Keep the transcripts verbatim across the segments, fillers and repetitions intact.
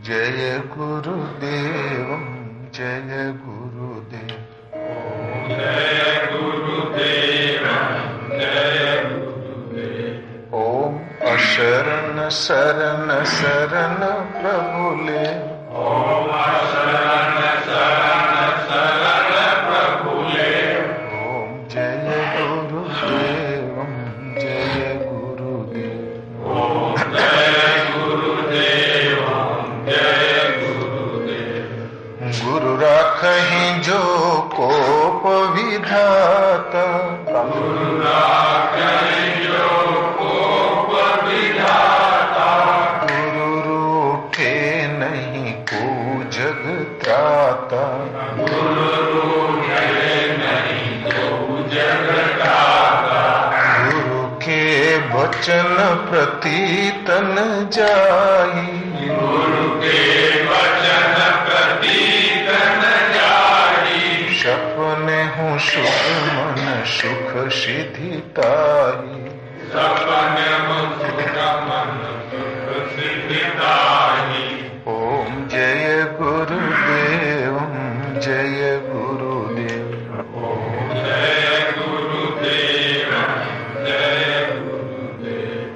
जय गुरुदेव जय गुरुदेव। जय गुरुदेव जय गुरुदेव। ओम अशरण शरण शरण प्रभुले। ओम अशरण शरण शरण प्रभुले। ओम जय गुरुदेव जय गुरुदेव। ओम जय गुरुदेव जय गुरुदेव। गुरु राखहि जो कोप विधाता। गुरु राखहि जो कोप विधाता। गुरु रूठे नहीं को जग त्राता। गुरु रूठे नहीं को जग त्राता। गुरु के वचन प्रति तन जाई। गुरु के वचन प्रति तन जाई। सपने हूँ सुख मन सुख सिद्धि ताई। सपने हूँ सुख मन सुख सिद्धि ताई। ओम जय गुरुदेव जय गुरुदेव। ओम जय गुरुदेव जय गुरुदेव।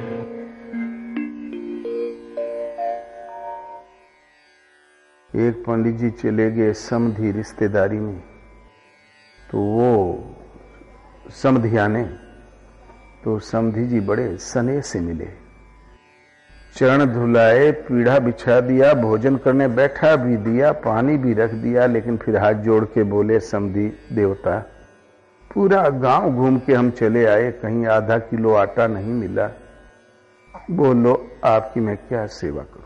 एक पंडित जी चले गए समधी रिश्तेदारी में, तो वो समधी आने तो समधी जी बड़े स्नेह से मिले, चरण धुलाए, पीढ़ा बिछा दिया, भोजन करने बैठा भी दिया, पानी भी रख दिया, लेकिन फिर हाथ जोड़ के बोले, समधी देवता पूरा गांव घूम के हम चले आए, कहीं आधा किलो आटा नहीं मिला, बोलो आपकी मैं क्या सेवा करूं।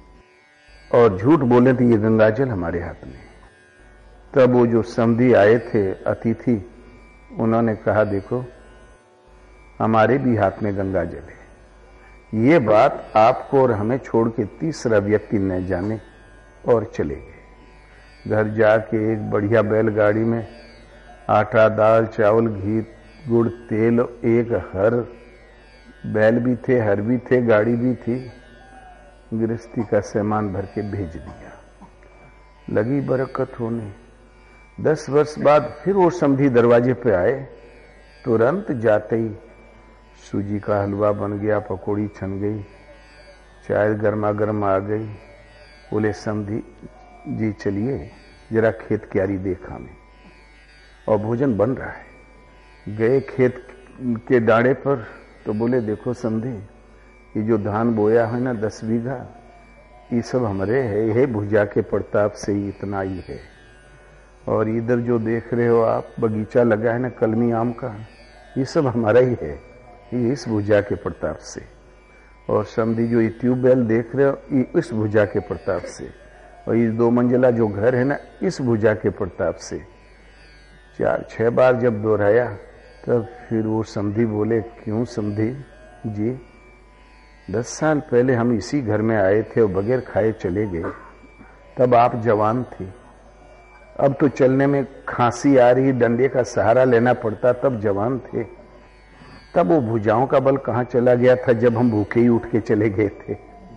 और झूठ बोले थे ये गंगाजल हमारे हाथ में। तब वो जो समधी आए थे अतिथि, उन्होंने कहा देखो हमारे भी हाथ में गंगाजल है, ये बात आपको और हमें छोड़ के तीसरा व्यक्ति न जाने, और चले गए। घर जाके एक बढ़िया बैलगाड़ी में आटा दाल चावल घी गुड़ तेल, एक हर, बैल भी थे हर भी थे गाड़ी भी थी, गृहस्थी का सामान भर के भेज दिया। लगी बरकत होने। दस वर्ष बाद फिर वो समधी दरवाजे पे आए, तुरंत जाते ही सूजी का हलवा बन गया, पकौड़ी छन गई, चाय गर्मा गर्म आ गई। बोले समधी जी चलिए जरा खेत क्यारी देखा में, और भोजन बन रहा है। गए खेत के डाड़े पर तो बोले देखो समधी ये जो धान बोया है ना दस बीघा, ये सब हमारे है, यह भुजा के प्रताप से ही इतना ही है। और इधर जो देख रहे हो आप बगीचा लगा है ना कलमी आम का, ये सब हमारा ही है, ये इस भुजा के प्रताप से। और समधी जो ये ट्यूबवेल देख रहे हो ये इस भुजा के प्रताप से, और ये दो मंजिला जो घर है ना इस भुजा के प्रताप से। चार छह बार जब दोहराया तब फिर वो समधी बोले क्यों समधी जी, दस साल पहले हम इसी घर में आए थे और बगैर खाए चले गए, तब आप जवान थे, अब तो चलने में खांसी आ रही, डंडे का सहारा लेना पड़ता, तब जवान थे। तब वो भुजाओं का बल कहां चला गया था जब हम भूखे ही उठ के चले गए थे।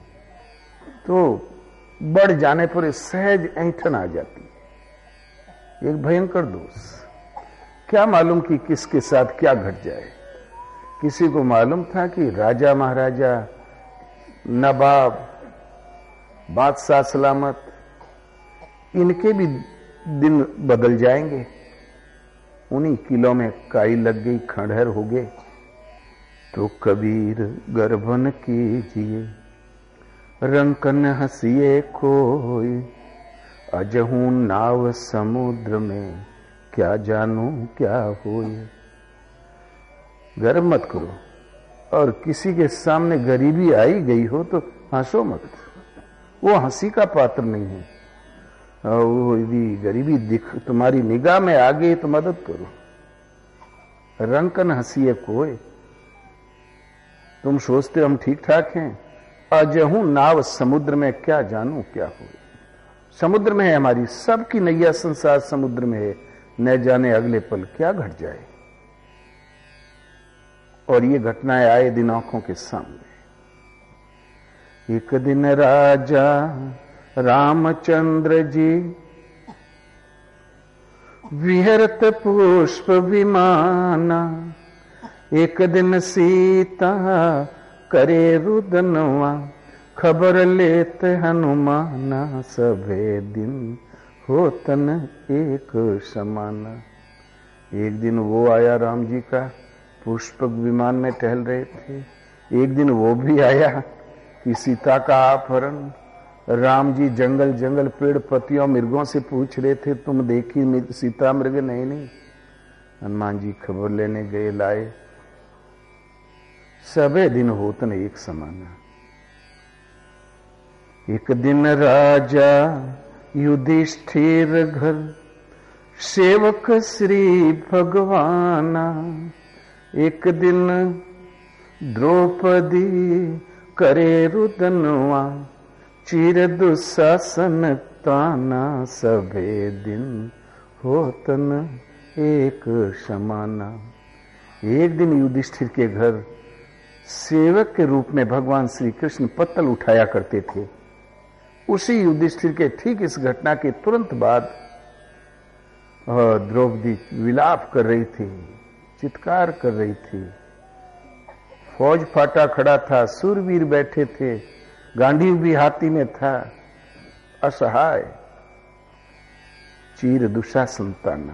तो बढ़ जाने पर सहज ऐंठन आ जाती है, एक भयंकर दोष। क्या मालूम कि किसके साथ क्या घट जाए। किसी को मालूम था कि राजा महाराजा नवाब बादशाह सलामत इनके भी दिन बदल जाएंगे। उन्हीं किलों में काई लग गई, खंडहर हो गए। तो कबीर गर्भन कीजिए रंकन हंसिए कोई, अजहू नाव समुद्र में क्या जानू क्या होए। गर्व मत करो, और किसी के सामने गरीबी आई गई हो तो हंसो मत, वो हंसी का पात्र नहीं है। और वो यदि गरीबी दिख तुम्हारी निगाह में आ गई तो मदद करो। रंकन हंसिए कोई, तुम सोचते हो हम ठीक ठाक हैं, अजहू नाव समुद्र में क्या जानू क्या हो। समुद्र में है हमारी, सबकी नैया संसार समुद्र में है, न जाने अगले पल क्या घट जाए। और ये घटनाएं आए दिन आंखों के सामने। एक दिन राजा रामचंद्र जी विहरत पुष्प विमाना, एक दिन सीता करे रुदनवा, खबर लेत हनुमाना, सभे दिन होतन एक समाना। एक दिन वो आया राम जी का, पुष्पक विमान में टहल रहे थे। एक दिन वो भी आया कि सीता का अपहरण। राम जी जंगल जंगल पेड़ पत्तियों मृगों से पूछ रहे थे, तुम देखी सीता मृग? नहीं नहीं। हनुमान जी खबर लेने गए, लाए। सबे दिन होतन एक समाना। एक दिन राजा युधिष्ठिर घर, सेवक श्री भगवाना। एक दिन द्रौपदी करे रुदनवा, चिर दुशासन ताना, सभे दिन होतन एक समाना। एक दिन युधिष्ठिर के घर सेवक के रूप में भगवान श्री कृष्ण पत्तल उठाया करते थे। उसी युधिष्ठिर के ठीक इस घटना के तुरंत बाद द्रौपदी विलाप कर रही थी, चित्कार कर रही थी। फौज फाटा खड़ा था, सूरवीर बैठे थे, गांडीव भी हाथी में था, असहाय चीर दुशासन ताना।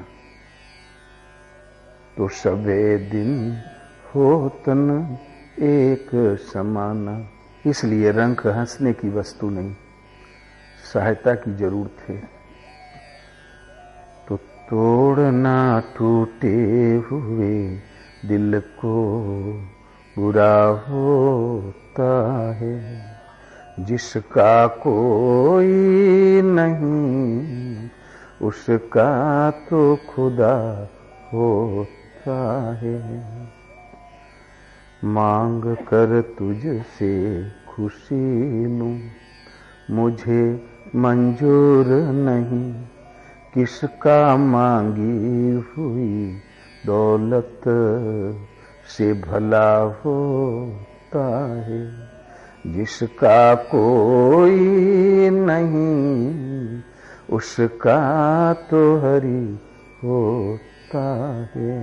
तो सबे दिन होतन एक समाना। इसलिए रंग हंसने की वस्तु नहीं, सहायता की जरूरत है। तो तोड़ना टूटे हुए दिल को बुरा होता है, जिसका कोई नहीं उसका तो खुदा होता है। मांग कर तुझसे खुशी लूं, मुझे मंजूर नहीं, किसका मांगी हुई दौलत से भला होता है। जिसका कोई नहीं उसका तो हरि होता है।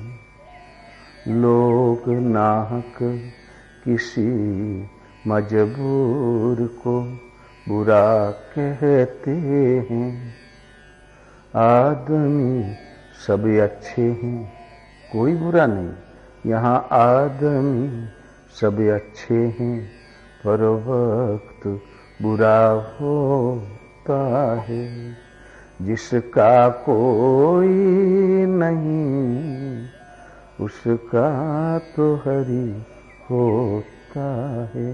लोग नाहक किसी मजबूर को बुरा कहते हैं, आदमी सब अच्छे हैं, कोई बुरा नहीं। यहाँ आदमी सब अच्छे हैं, पर वक्त बुरा होता है। जिसका कोई नहीं उसका तो हरि होता है।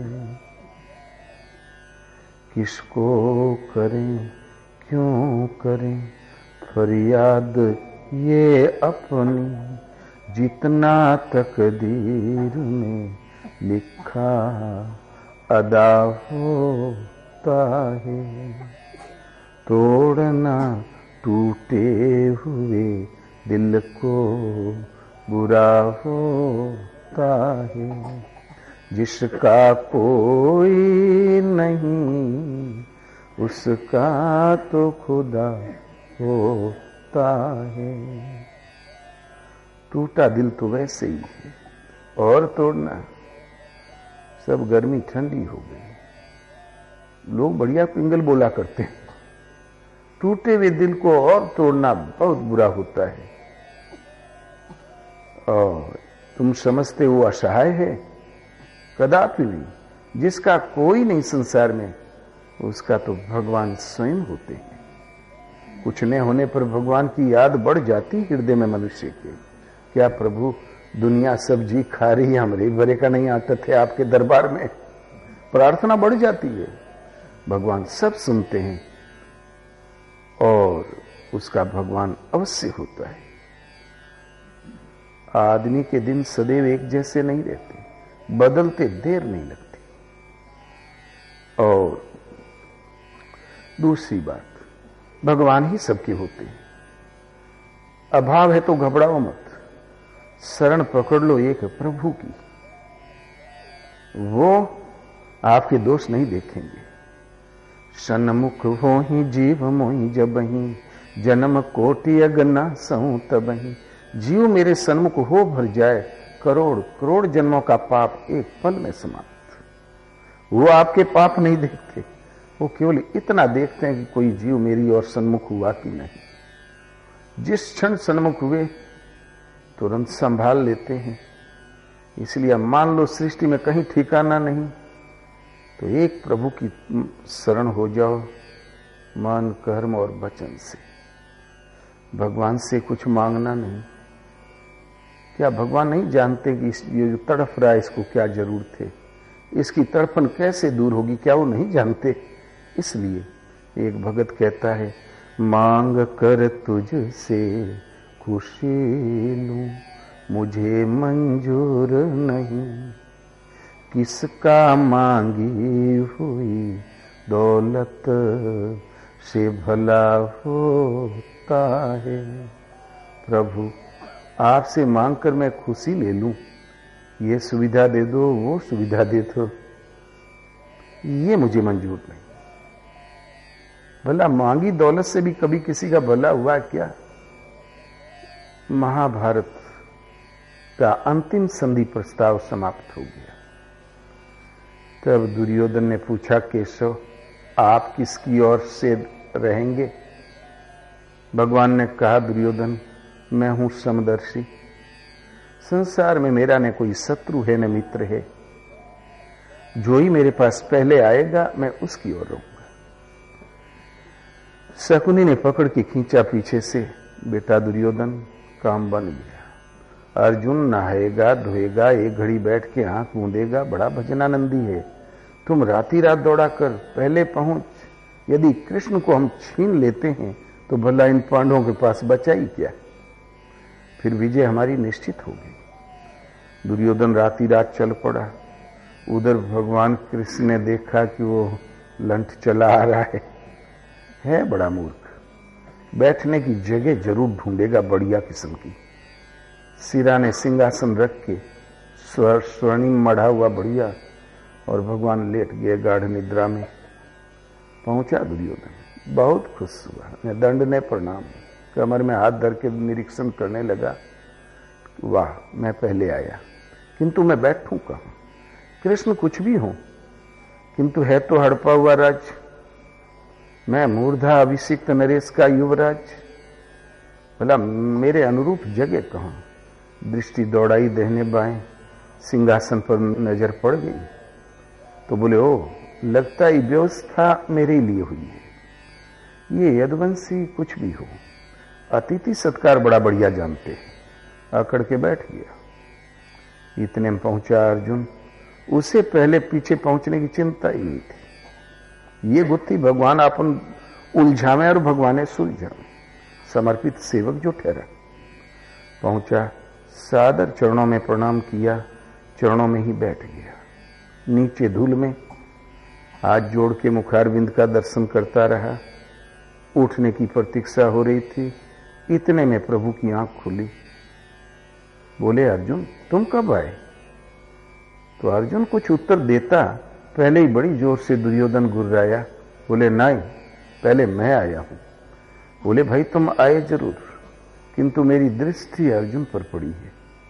किसको करें क्यों करें फरियाद ये अपनी, जितना तकदीर में लिखा अदा होता है। तोड़ना टूटे हुए दिल को बुरा होता है। जिसका कोई नहीं उसका तो खुदा होता है। टूटा दिल तो वैसे ही है, और तोड़ना सब गर्मी ठंडी हो गई। लोग बढ़िया पिंगल बोला करते हैं, टूटे हुए दिल को और तोड़ना बहुत बुरा होता है। और तुम समझते हो असहाय है, कदापि नहीं। जिसका कोई नहीं संसार में उसका तो भगवान स्वयं होते हैं। कुछ न होने पर भगवान की याद बढ़ जाती हृदय में मनुष्य के। क्या प्रभु दुनिया सब जी खा रही है, हमरे बरे का नहीं आता थे आपके दरबार में, प्रार्थना बढ़ जाती है। भगवान सब सुनते हैं और उसका भगवान अवश्य होता है। आदमी के दिन सदैव एक जैसे नहीं रहते, बदलते देर नहीं लगती। और दूसरी बात, भगवान ही सबके होते हैं। अभाव है तो घबराओ मत, शरण पकड़ लो एक प्रभु की, वो आपके दोष नहीं देखेंगे। सन्मुख हो ही जीव मोहि जबहि जन्म कोटि अगना सऊं तबहि। जीव मेरे सन्मुख हो भर जाए, करोड़ करोड़ जन्मों का पाप एक पल में समाप्त। वो आपके पाप नहीं देखते, वो केवल इतना देखते हैं कि कोई जीव मेरी ओर सन्मुख हुआ कि नहीं। जिस क्षण सन्मुख हुए तुरंत संभाल लेते हैं। इसलिए मान लो सृष्टि में कहीं ठिकाना नहीं, तो एक प्रभु की शरण हो जाओ मन कर्म और वचन से। भगवान से कुछ मांगना नहीं। क्या भगवान नहीं जानते कि इस ये जो तड़फ रहा है इसको क्या जरूरत है, इसकी तड़फन कैसे दूर होगी? क्या वो नहीं जानते? इसलिए एक भगत कहता है, मांग कर तुझसे खुशी लूं मुझे मंजूर नहीं, किसका मांगी हुई दौलत से भला होता है। प्रभु आपसे मांगकर मैं खुशी ले लूं, ये सुविधा दे दो, वो सुविधा दे दो, ये मुझे मंजूर नहीं। भला मांगी दौलत से भी कभी किसी का भला हुआ क्या? महाभारत का अंतिम संधि प्रस्ताव समाप्त हो गया। तब दुर्योधन ने पूछा, केशव आप किसकी ओर से रहेंगे? भगवान ने कहा, दुर्योधन मैं हूं समदर्शी, संसार में मेरा न कोई शत्रु है न मित्र है, जो ही मेरे पास पहले आएगा मैं उसकी ओर रहूंगा। शकुनी ने पकड़ के खींचा पीछे से, बेटा दुर्योधन काम बन गया। अर्जुन नहाएगा धोएगा, एक घड़ी बैठ के आंख मूंदेगा, बड़ा भजनानंदी है। तुम राती रात दौड़ा कर पहले पहुंच। यदि कृष्ण को हम छीन लेते हैं तो भला इन पांडवों के पास बचा ही क्या? फिर विजय हमारी निश्चित होगी। दुर्योधन राती रात चल पड़ा। उधर भगवान कृष्ण ने देखा कि वो लंठ चला आ रहा है, है बड़ा मूर्ख, बैठने की जगह जरूर ढूंढेगा बढ़िया किस्म की। सिराने सिंहासन रख के स्वर स्वर्णिम मढ़ा हुआ बढ़िया, और भगवान लेट गए गाढ़ निद्रा में। पहुंचा दुर्योधन, बहुत खुश हुआ, दंड ने प्रणाम, कमर में हाथ धर के निरीक्षण करने लगा, वाह मैं पहले आया, किंतु मैं बैठूं कहां? कृष्ण कुछ भी हो, किंतु है तो हड़पा हुआ राज, मैं मूर्धा अभिषिक्त नरेश का युवराज, भला मेरे अनुरूप जगह कहां? दृष्टि दौड़ाई दहने बाएं, सिंहासन पर नजर पड़ गई तो बोले, ओ लगता है व्यवस्था मेरे लिए हुई है। ये यदुवंशी कुछ भी हो, अतिथि सत्कार बड़ा बढ़िया जानते हैं। आकड़ के बैठ गया। इतने में पहुंचा अर्जुन, उसे पहले पीछे पहुंचने की चिंता ही नहीं थी। ये गुत्थी भगवान अपन उलझावे और भगवान सुलझावे, समर्पित सेवक जो ठहरा। पहुंचा, सादर चरणों में प्रणाम किया, चरणों में ही बैठ गया। नीचे धूल में हाथ जोड़ के मुखारविंद का दर्शन करता रहा। उठने की प्रतीक्षा हो रही थी। इतने में प्रभु की आंख खुली। बोले, अर्जुन तुम कब आए? तो अर्जुन कुछ उत्तर देता, पहले ही बड़ी जोर से दुर्योधन गुर्राया। बोले, नहीं पहले मैं आया हूं। बोले, भाई तुम आए जरूर, किंतु मेरी दृष्टि अर्जुन पर पड़ी है।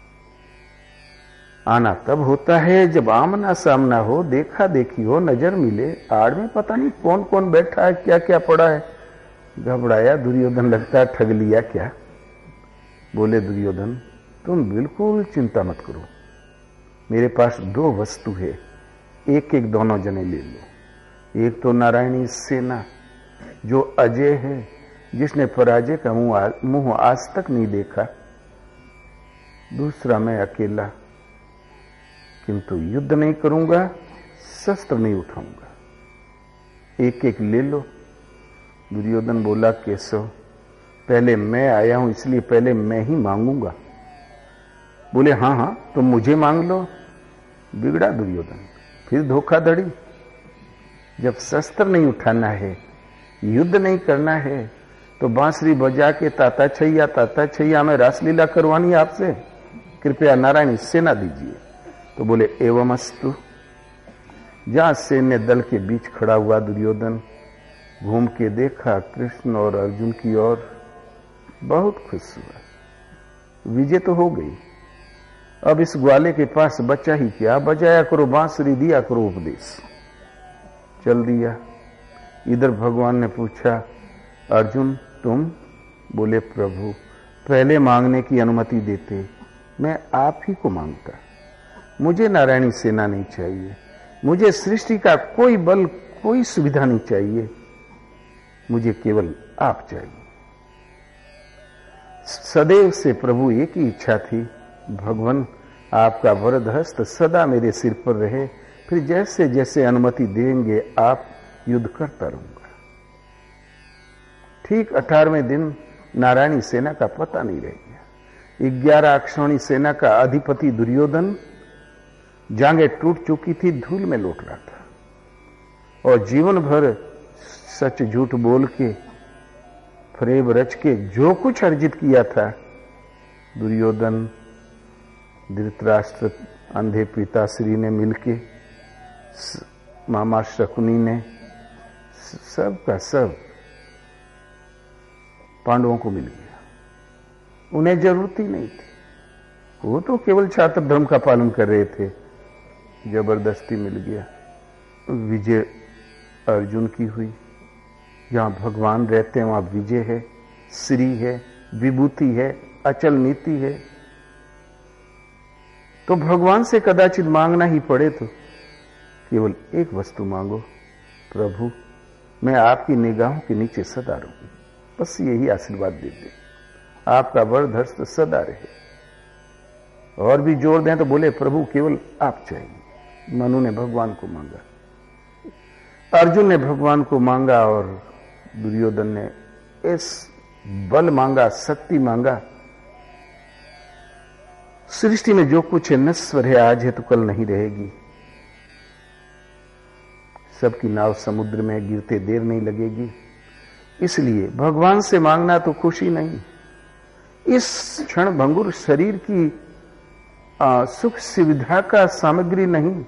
आना तब होता है जब आमना सामना हो, देखा देखी हो, नजर मिले। आड़ में पता नहीं कौन कौन बैठा है, क्या क्या पड़ा है। घबराया दुर्योधन, लगता है ठग लिया क्या। बोले, दुर्योधन तुम बिल्कुल चिंता मत करो, मेरे पास दो वस्तु है, एक एक दोनों जने ले लो। एक तो नारायणी सेना जो अजय है, जिसने पराजय का मुंह मुंह आज तक नहीं देखा। दूसरा मैं अकेला, किंतु युद्ध नहीं करूंगा, शस्त्र नहीं उठाऊंगा। एक एक ले लो। दुर्योधन बोला, केशव पहले मैं आया हूं, इसलिए पहले मैं ही मांगूंगा। बोले, हाँ हाँ तुम मुझे मांग लो। बिगड़ा दुर्योधन, फिर धोखाधड़ी। जब शस्त्र नहीं उठाना है, युद्ध नहीं करना है, तो बांसुरी बजा के ताता छैया ताता छैया में रासलीला करवानी आपसे, कृपया नारायणी सेना दीजिए। तो बोले, एवं अस्तु। जहां सैन्य दल के बीच खड़ा हुआ दुर्योधन घूम के देखा कृष्ण और अर्जुन की ओर, बहुत खुश हुआ। विजय तो हो गई। अब इस ग्वाले के पास बच्चा ही क्या, बजाया करो बांसुरी, दिया करो उपदेश। चल दिया। इधर भगवान ने पूछा, अर्जुन तुम? बोले प्रभु पहले मांगने की अनुमति देते, मैं आप ही को मांगता। मुझे नारायणी सेना नहीं चाहिए, मुझे सृष्टि का कोई बल, कोई सुविधा नहीं चाहिए, मुझे केवल आप चाहिए। सदैव से प्रभु एक ही इच्छा थी, भगवान आपका वरद हस्त सदा मेरे सिर पर रहे, फिर जैसे जैसे अनुमति देंगे आप युद्ध करता रहूंगा। ठीक अठारहवें दिन नारायणी सेना का पता नहीं रह गया। ग्यारह अक्षौणी सेना का अधिपति दुर्योधन जांघें टूट चुकी थी, धूल में लौट रहा था और जीवन भर सच झूठ बोल के, फरेब रच के जो कुछ अर्जित किया था, दुर्योधन, धृतराष्ट्र, अंधे पिताश्री ने मिलके, मामा शकुनी ने, सब का सब पांडवों को मिल गया। उन्हें जरूरत ही नहीं थी, वो तो केवल छात्र धर्म का पालन कर रहे थे, जबरदस्ती मिल गया। विजय अर्जुन की हुई। जहां भगवान रहते हैं वहां विजय है, श्री है, विभूति है, अचल नीति है। तो भगवान से कदाचित मांगना ही पड़े तो केवल एक वस्तु मांगो, प्रभु मैं आपकी निगाहों के नीचे सदा रहूं, बस यही आशीर्वाद दे दे, आपका वरद हस्त सदा रहे। और भी जोर दें तो बोले प्रभु केवल आप चाहिए। मनु ने भगवान को मांगा, अर्जुन ने भगवान को मांगा और दुर्योधन ने इस बल मांगा, शक्ति मांगा। सृष्टि में जो कुछ है नश्वर है, आज है तो कल नहीं रहेगी। सबकी नाव समुद्र में गिरते देर नहीं लगेगी। इसलिए भगवान से मांगना तो खुशी नहीं, इस क्षण भंगुर शरीर की आ, सुख सुविधा का सामग्री नहीं,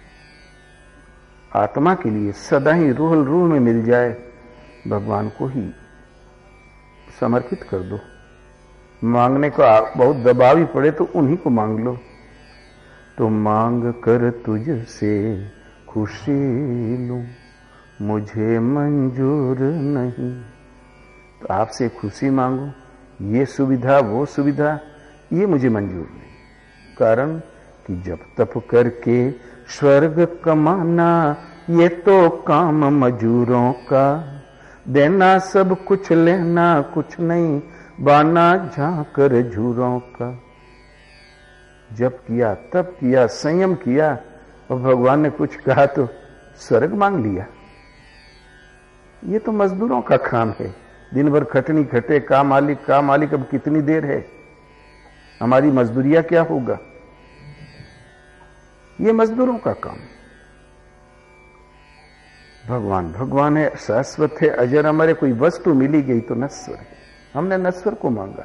आत्मा के लिए सदा ही रूह रूह में मिल जाए, भगवान को ही समर्पित कर दो। मांगने को बहुत दबाव ही पड़े तो उन्हीं को मांग लो। तो मांग कर तुझसे खुशी लूं, मुझे मंजूर नहीं। तो आपसे खुशी मांगो, ये सुविधा वो सुविधा, ये मुझे मंजूर नहीं। कारण कि जब तप करके स्वर्ग कमाना, ये तो काम मजूरों का, देना सब कुछ लेना कुछ नहीं, बाना झांकर झूरों का। जब किया तब किया, संयम किया और भगवान ने कुछ कहा तो स्वर्ग मांग लिया। ये तो मजदूरों का काम है, दिन भर खटनी खटे, का मालिक का मालिक। अब कितनी देर है, हमारी मजदूरिया क्या होगा? ये मजदूरों का काम। भगवान भगवान है, शाश्वत है, अजर अमर है। कोई वस्तु मिली गई तो नश्वर है, हमने नश्वर को मांगा।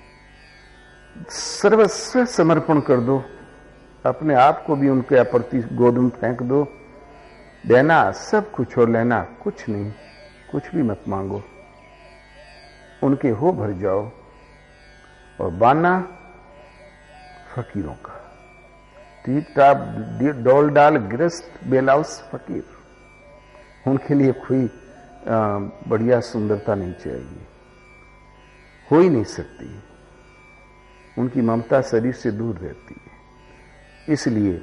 सर्वस्व समर्पण कर दो, अपने आप को भी उनके प्रति गोद में फेंक दो। देना सब कुछ और लेना कुछ नहीं, कुछ भी मत मांगो, उनके हो भर जाओ। और बाना फकीरों का, टीप टाप डोल डाल गृहस्थ बेलाउस फकीर, उनके लिए कोई बढ़िया सुंदरता नहीं चाहिए, हो ही नहीं सकती। उनकी ममता शरीर से दूर रहती है। इसलिए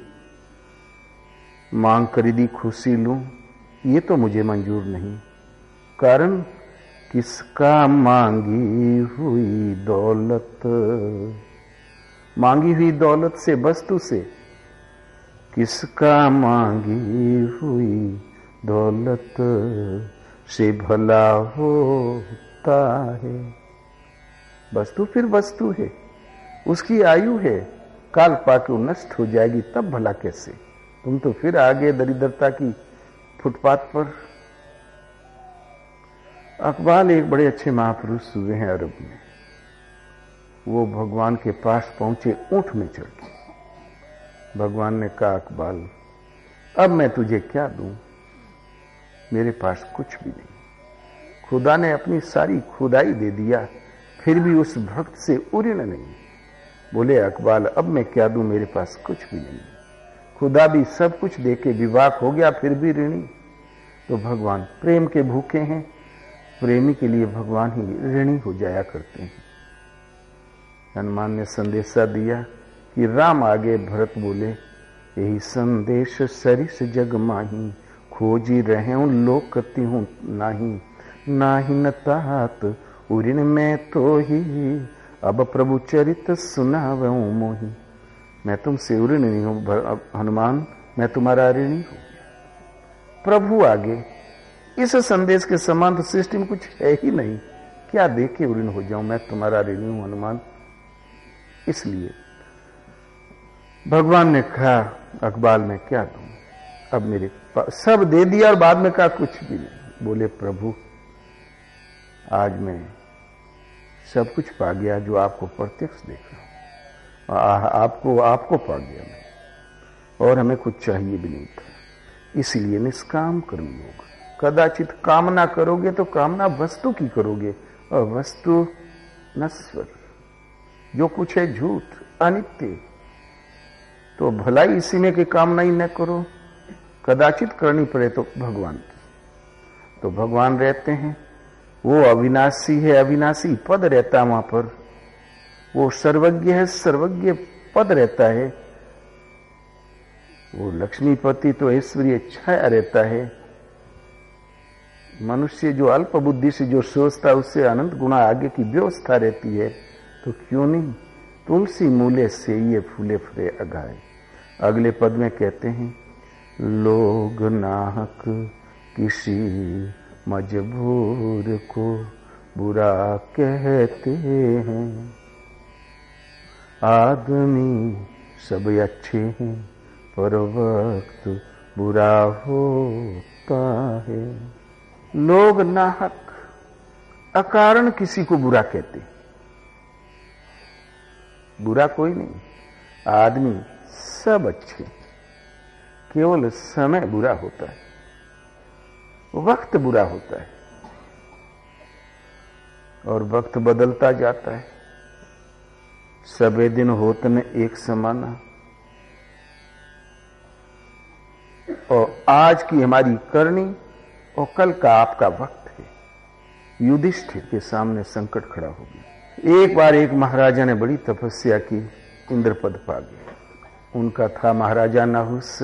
मांग खरीदी खुशी लूं, ये तो मुझे मंजूर नहीं। कारण किसका मांगी हुई दौलत, मांगी हुई दौलत से, वस्तु से, किसका मांगी हुई दौलत से भला होता है। वस्तु फिर वस्तु है, उसकी आयु है, काल पाके नष्ट हो जाएगी, तब भला कैसे? तुम तो फिर आगे दरिद्रता की फुटपाथ पर। अकबाल एक बड़े अच्छे महापुरुष हुए हैं अरब में। वो भगवान के पास पहुंचे ऊंट में चढ़ के। भगवान ने कहा, अकबाल अब मैं तुझे क्या दूं, मेरे पास कुछ भी नहीं। खुदा ने अपनी सारी खुदाई दे दिया, फिर भी उस भक्त से उऋण नहीं। बोले अकबाल अब मैं क्या दूं, मेरे पास कुछ भी नहीं। खुदा भी सब कुछ देके विवाक हो गया, फिर भी ऋणी। तो भगवान प्रेम के भूखे हैं, प्रेमी के लिए भगवान ही ऋणी हो जाया करते हैं। हनुमान ने संदेशा दिया कि राम आगे, भरत बोले यही संदेश सरिस जग माही, खोजी रहे हूं लोकति हूं नाही, नाही न तात उऋण में तो ही, अब प्रभु चरित सुनावऊं मोही। मैं तुमसे ऋणी नहीं हूं हनुमान, मैं तुम्हारा ऋणी हूं। प्रभु आगे इस संदेश के समान तो सृष्टि में कुछ है ही नहीं, क्या देखे ऋण हो जाऊं, मैं तुम्हारा ऋणी हूं हनुमान। इसलिए भगवान ने कहा अकबाल मैं क्या दूं, अब मेरे पास सब दे दिया और बाद में कहा कुछ भी नहीं। बोले प्रभु आज मैं सब कुछ पा गया जो आपको प्रत्यक्ष देख रहा हूं, आपको आपको पा गया मैं, और हमें कुछ चाहिए भी नहीं था। इसलिए निष्काम कर्म योग। कदाचित कामना करोगे तो कामना वस्तु की करोगे, और वस्तु नश्वर, जो कुछ है झूठ, अनित्य। तो भलाई इसी में कि कामना ही न करो, कदाचित करनी पड़े तो भगवान की। तो भगवान रहते हैं, वो अविनाशी है, अविनाशी पद रहता है वहां पर। वो सर्वज्ञ है, सर्वज्ञ पद रहता है। वो लक्ष्मीपति तो ऐश्वर्य छाया रहता है। मनुष्य जो अल्प बुद्धि से जो सोचता है उससे अनंत गुना आगे की व्यवस्था रहती है। तो क्यों नहीं, तुलसी मूले से ये फूले फरे अगाए। अगले पद में कहते हैं लोग नाहक किसी मजबूर को बुरा कहते हैं, आदमी सब अच्छे हैं पर वक्त बुरा होता है। लोग नाहक अकारण किसी को बुरा कहते, बुरा कोई नहीं, आदमी सब अच्छे, केवल समय बुरा होता है, वक्त बुरा होता है, और वक्त बदलता जाता है। सबे दिन होत न एक समाना, और आज की हमारी करनी और कल का आपका वक्त है। युधिष्ठिर के सामने संकट खड़ा हो गया। एक बार एक महाराजा ने बड़ी तपस्या की, इंद्रपद पा गया। उनका था महाराजा नाहुस।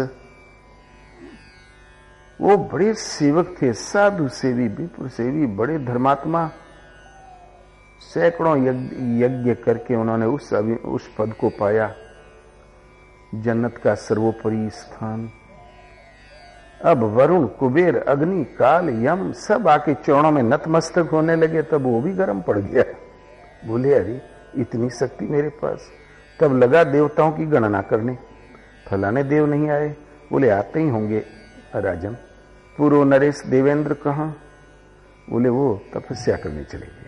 वो बड़े सेवक थे, साधु सेवी, विप्र सेवी, बड़े धर्मात्मा। सैकड़ों यज्ञ करके उन्होंने उस उस पद को पाया, जन्नत का सर्वोपरि स्थान। अब वरुण, कुबेर, अग्नि, काल, यम सब आके चरणों में नतमस्तक होने लगे। तब वो भी गर्म पड़ गया। बोले अरे इतनी शक्ति मेरे पास। तब लगा देवताओं की गणना करने, फलाने देव नहीं आए। बोले आते ही होंगे राजन। पूर्व नरेश देवेंद्र कहां? बोले वो तपस्या करने चले गए।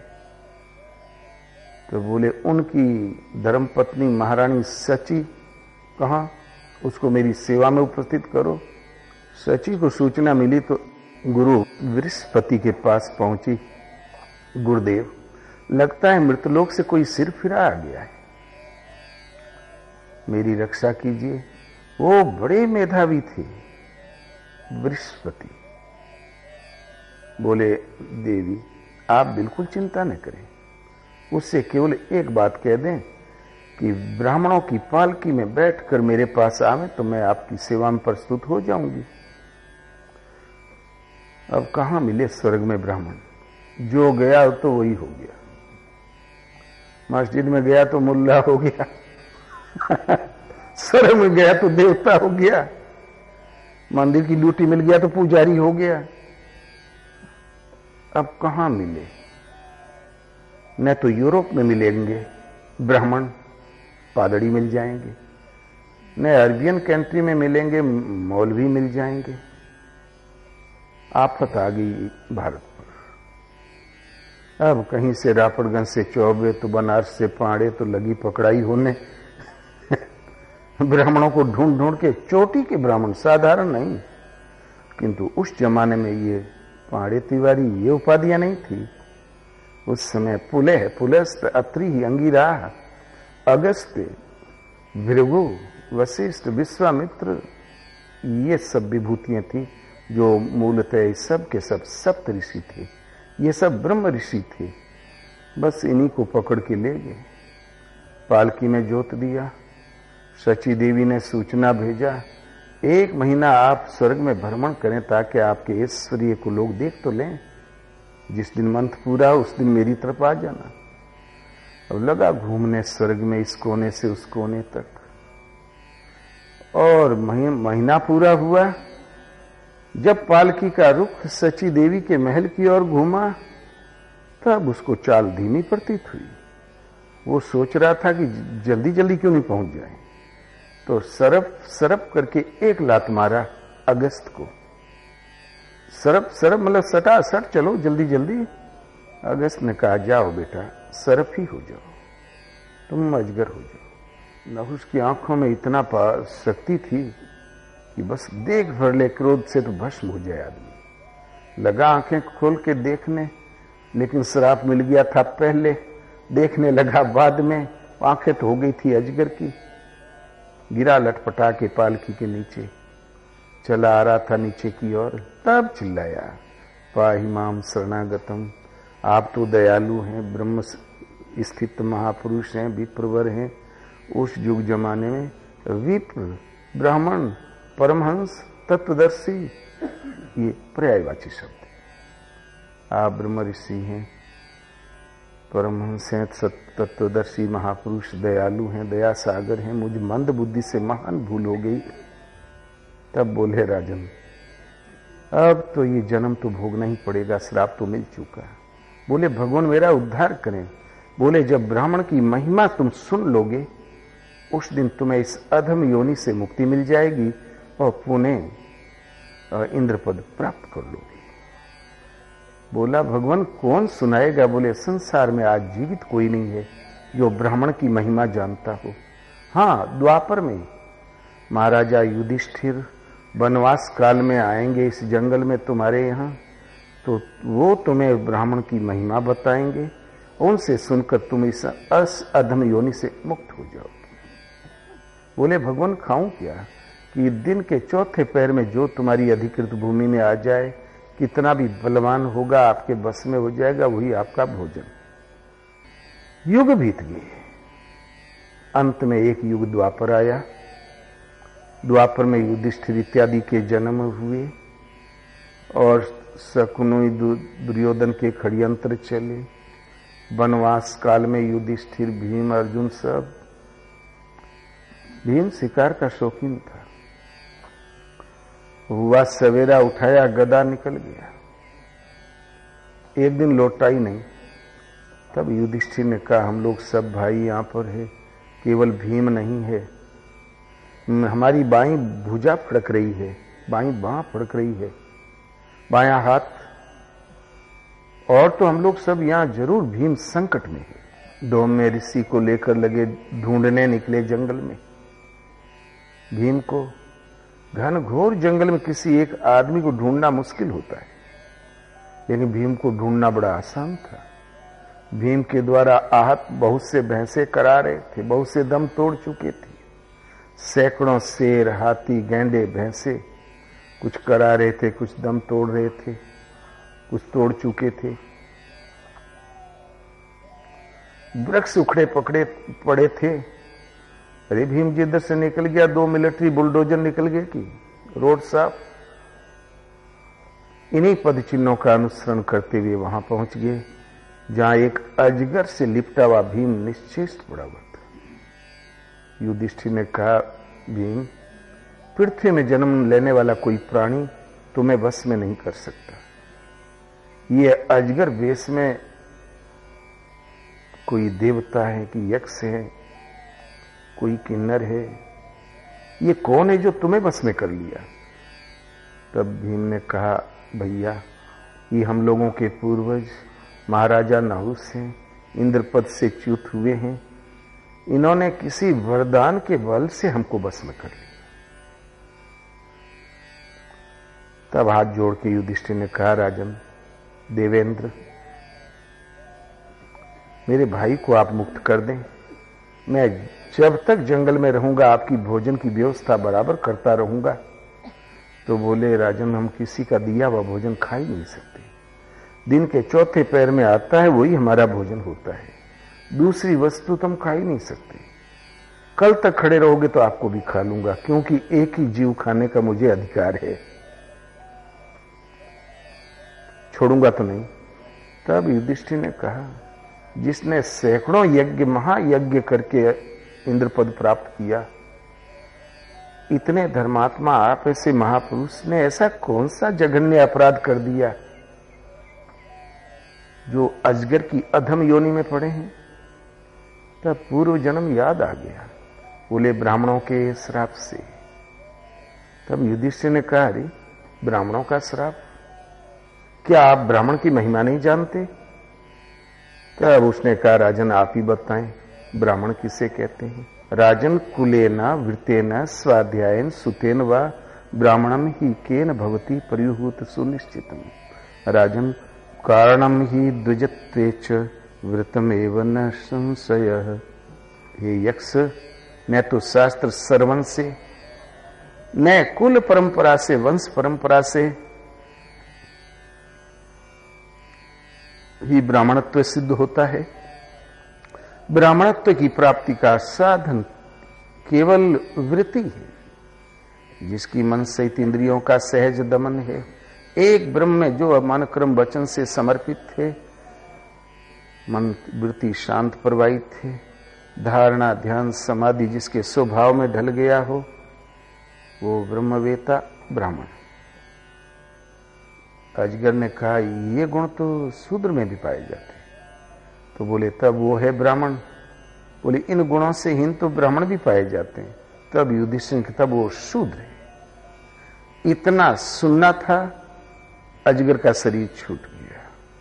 तो बोले उनकी धर्मपत्नी महारानी सची कहां? उसको मेरी सेवा में उपस्थित करो। सची को सूचना मिली तो गुरु बृहस्पति के पास पहुंची। गुरुदेव, लगता है मृतलोक से कोई सिर फिरा आ गया है, मेरी रक्षा कीजिए। वो बड़े मेधावी थे बृहस्पति। बोले देवी आप बिल्कुल चिंता न करें, उससे केवल एक बात कह दें कि ब्राह्मणों की पालकी में बैठकर मेरे पास आवे तो मैं आपकी सेवा में प्रस्तुत हो जाऊंगी। अब कहां मिले स्वर्ग में ब्राह्मण? जो गया तो वही हो गया। मस्जिद में गया तो मुल्ला हो गया, स्वर्ग में गया तो देवता हो गया, मंदिर की ड्यूटी मिल गया तो पुजारी हो गया। अब कहां मिले? न तो यूरोप में मिलेंगे ब्राह्मण, पादड़ी मिल जाएंगे, न अरबियन कंट्री में मिलेंगे, मौलवी मिल जाएंगे। आफत आ गई भारत पर। अब कहीं से रापड़गंज से चौबे तो बनारस से पाड़े तो लगी पकड़ाई होने। ब्राह्मणों को ढूंढ ढूंढ के, चोटी के ब्राह्मण, साधारण नहीं, किंतु उस जमाने में ये पाड़े तिवारी ये उपाधियां नहीं थी उस समय। पुलह, पुलस्त, अत्रि, अंगिरा, अगस्त्य, भृगु, वशिष्ठ, विश्वामित्र, ये सब विभूतियां थी जो मूलतः सब के सब सप्त ऋषि थे। ये सब ब्रह्म ऋषि थे। बस इन्हीं को पकड़ के ले गए, पालकी में जोत दिया। सची देवी ने सूचना भेजा, एक महीना आप स्वर्ग में भ्रमण करें ताकि आपके ऐश्वर्य को लोग देख तो लें। जिस दिन मंथ पूरा उस दिन मेरी तरफ आ जाना। अब लगा घूमने स्वर्ग में, इस कोने से उस कोने तक। और महीना पूरा हुआ, जब पालकी का रुख सची देवी के महल की ओर घूमा तब उसको चाल धीमी प्रतीत हुई। वो सोच रहा था कि जल्दी जल्दी क्यों नहीं पहुंच जाए, तो सरप सरप करके एक लात मारा अगस्त को। सरप सरप मतलब सटा सट, चलो जल्दी जल्दी। अगस्त ने कहा, जाओ बेटा, सरप ही हो जाओ, तुम अजगर हो जाओ। नहुष की आंखों में इतना शक्ति थी कि बस देख भर ले क्रोध से तो भस्म हो जाए आदमी। लगा आंखें खोल के देखने, लेकिन श्राप मिल गया था पहले। देखने लगा बाद में, आंखें तो हो गई थी अजगर की। गिरा लटपटा के पालकी के नीचे, चला आ रहा था नीचे की ओर। तब चिल्लाया, पाहि माम शरणागतम, आप तो दयालु हैं, ब्रह्म स्थित महापुरुष हैं, विप्रवर हैं। उस युग जमाने में विप्र, ब्राह्मण, परमहंस, तत्वदर्शी, ये पर्यायवाची शब्द है। आप ब्रह्म ऋषि हैं, परमहंस हैं, तत्वदर्शी महापुरुष, दयालु हैं, दया सागर हैं। मुझ मंद बुद्धि से महान भूल हो गई। तब बोले राजन, अब तो ये जन्म तो भोगना ही पड़ेगा, श्राप तो मिल चुका। बोले भगवान मेरा उद्धार करें। बोले जब ब्राह्मण की महिमा तुम सुन लोगे उस दिन तुम्हें इस अधम योनि से मुक्ति मिल जाएगी और पुनः इंद्रपद प्राप्त कर लोगे। बोला भगवान कौन सुनाएगा? बोले संसार में आज जीवित कोई नहीं है जो ब्राह्मण की महिमा जानता हो। हाँ, द्वापर में महाराजा युधिष्ठिर वनवास काल में आएंगे इस जंगल में तुम्हारे यहाँ, तो वो तुम्हें ब्राह्मण की महिमा बताएंगे। उनसे सुनकर तुम इस अस अधम योनि से मुक्त हो जाओगे। बोले भगवान खाऊं क्या कि दिन के चौथे पैर में जो तुम्हारी अधिकृत भूमि में आ जाए, कितना भी बलवान होगा आपके बस में हो जाएगा, वही आपका भोजन। युग बीत गए। अंत में एक युग द्वापर आया। द्वापर में युधिष्ठिर इत्यादि के जन्म हुए और शकुनि दुर्योधन के षड्यंत्र चले। वनवास काल में युधिष्ठिर, भीम, अर्जुन सब। भीम शिकार का शौकीन था। हुआ सवेरा, उठाया गदा, निकल गया। एक दिन लौटा ही नहीं। तब युधिष्ठिर ने कहा हम लोग सब भाई यहां पर है, केवल भीम नहीं है। हमारी बाईं भुजा फड़क रही है, बाईं बांह फड़क रही है, बायां हाथ, और तो हम लोग सब यहां जरूर भीम संकट में है। डोम्य ऋषि को लेकर लगे ढूंढने निकले जंगल में भीम को। घन घोर जंगल में किसी एक आदमी को ढूंढना मुश्किल होता है, लेकिन भीम को ढूंढना बड़ा आसान था। भीम के द्वारा आहत बहुत से भैंसे करा रहे थे, बहुत से दम तोड़ चुके थे। सैकड़ों शेर, हाथी, गैंडे, भैंसे कुछ करा रहे थे, कुछ दम तोड़ रहे थे, कुछ तोड़ चुके थे। वृक्ष उखड़े पकड़े पड़े थे। अरे भीम जी इधर से निकल गया, दो मिलिट्री बुलडोजर निकल गए कि रोड साफ। इन्हीं पद चिन्हों का अनुसरण करते हुए वहां पहुंच गए जहां एक अजगर से लिपटा हुआ भीम निश्चेष्ट पड़ा हुआ था। युधिष्ठिर ने कहा भीम, पृथ्वी में जन्म लेने वाला कोई प्राणी तुम्हें वश में नहीं कर सकता। ये अजगर वेश में कोई देवता है कि यक्ष है, कोई किन्नर है, ये कौन है जो तुम्हें बस में कर लिया? तब भीम ने कहा भैया, ये हम लोगों के पूर्वज महाराजा नहुष हैं, इंद्रपद से च्युत हुए हैं। इन्होंने किसी वरदान के बल से हमको बस में कर लिया। तब हाथ जोड़ के युधिष्ठिर ने कहा, राजन देवेंद्र, मेरे भाई को आप मुक्त कर दें। मैं जब तक जंगल में रहूंगा आपकी भोजन की व्यवस्था बराबर करता रहूंगा। तो बोले, राजन हम किसी का दिया हुआ भोजन खा ही नहीं सकते। दिन के चौथे पैर में आता है वही हमारा भोजन होता है, दूसरी वस्तु तुम खा ही नहीं सकते। कल तक खड़े रहोगे तो आपको भी खा लूंगा, क्योंकि एक ही जीव खाने का मुझे अधिकार है, छोड़ूंगा तो नहीं। तब युधिष्ठिर ने कहा, जिसने सैकड़ों यज्ञ महायज्ञ करके इंद्र पद प्राप्त किया, इतने धर्मात्मा आप ऐसे महापुरुष ने ऐसा कौन सा जघन्य अपराध कर दिया जो अजगर की अधम योनि में पड़े हैं? तब पूर्व जन्म याद आ गया। बोले, ब्राह्मणों के श्राप से। तब युधिष्ठिर ने कहा, अरे ब्राह्मणों का श्राप, क्या आप ब्राह्मण की महिमा नहीं जानते? तब उसने कहा, राजन आप ही बताएं ब्राह्मण किसे कहते हैं? राजन कुलेन वृतेन स्वाध्यायन सुतेन व ब्राह्मणम ही केन भवति परिहूत सुनिश्चितम। राजन कारणम ही द्विजत्वे च वृतमेव न संशयः। हे यक्ष, न तो शास्त्र श्रवण से, न कुल परंपरा से, वंश परंपरा से ही ब्राह्मणत्व सिद्ध होता है। ब्राह्मणत्व की प्राप्ति का साधन केवल वृत्ति है, जिसकी मन सहित इंद्रियों का सहज दमन है। एक ब्रह्म में जो मन क्रम वचन से समर्पित थे, मन वृत्ति शांत प्रवाहित थे, धारणा ध्यान समाधि जिसके स्वभाव में ढल गया हो, वो ब्रह्मवेता ब्राह्मण। अजगर ने कहा, ये गुण तो शूद्र में भी पाए जाते। तो बोले, तब वो है ब्राह्मण। बोले, इन गुणों से हीन तो ब्राह्मण भी पाए जाते हैं। तब युधिष्ठिर, तब वो शूद्र है। इतना सुनना था, अजगर का शरीर छूट गया,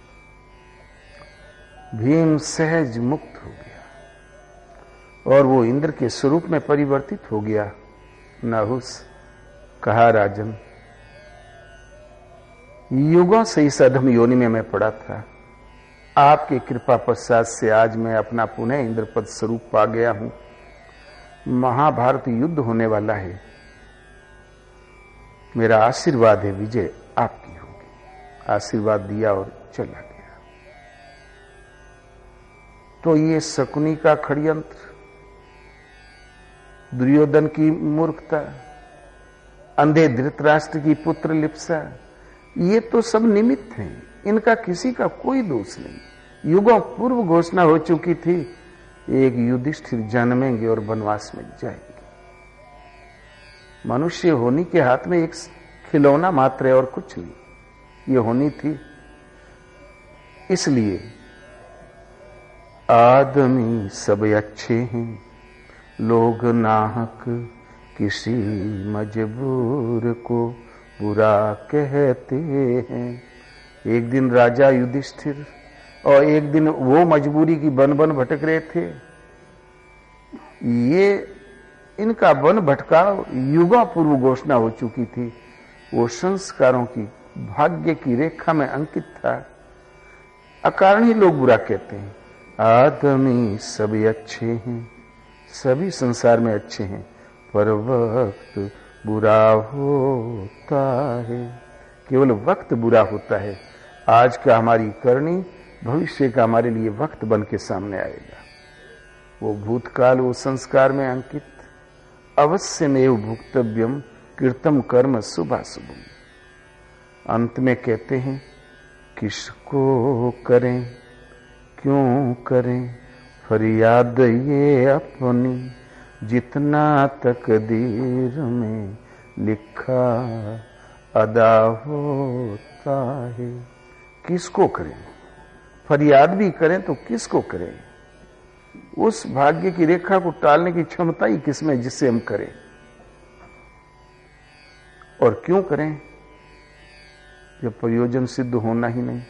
भीम सहज मुक्त हो गया और वो इंद्र के स्वरूप में परिवर्तित हो गया। नाहुस कहा, राजन युगों से इस अधम योनि में मैं पड़ा था, आपके कृपा पश्चात से आज मैं अपना पुनः इंद्रपद स्वरूप पा गया हूं। महाभारत युद्ध होने वाला है, मेरा आशीर्वाद है, विजय आपकी होगी। आशीर्वाद दिया और चला गया। तो ये शकुनी का षड्यंत्र, दुर्योधन की मूर्खता, अंधे धृतराष्ट्र की पुत्र लिप्सा, ये तो सब निमित्त हैं, इनका किसी का कोई दोष नहीं। युगों पूर्व घोषणा हो चुकी थी, एक युधिष्ठिर जन्मेंगे और वनवास में जाएंगे। मनुष्य होनी के हाथ में एक खिलौना मात्र है और कुछ नहीं, ये होनी थी। इसलिए आदमी सब अच्छे हैं, लोग नाहक किसी मजबूर को बुरा कहते हैं। एक दिन राजा युधिष्ठिर और एक दिन वो मजबूरी की बन बन भटक रहे थे। ये इनका वन भटकाव युगों पूर्व घोषणा हो चुकी थी, वो संस्कारों की भाग्य की रेखा में अंकित था। अकारण ही लोग बुरा कहते हैं। आदमी सभी अच्छे हैं, सभी संसार में अच्छे हैं, पर वक्त बुरा होता है। केवल वक्त बुरा होता है। आज का हमारी करनी भविष्य का हमारे लिए वक्त बन के सामने आएगा। वो भूतकाल वो संस्कार में अंकित अवश्यमेव भुक्तव्यम कृतम कर्म शुभाशुभम। अंत में कहते हैं, किसको करें क्यों करें फरियाद ये अपनी, जितना तकदीर में लिखा अदा होता है। किसको करें, फरियाद भी करें तो किसको करें? उस भाग्य की रेखा को टालने की क्षमता ही किसमें जिससे हम करें, और क्यों करें जब प्रयोजन सिद्ध होना ही नहीं।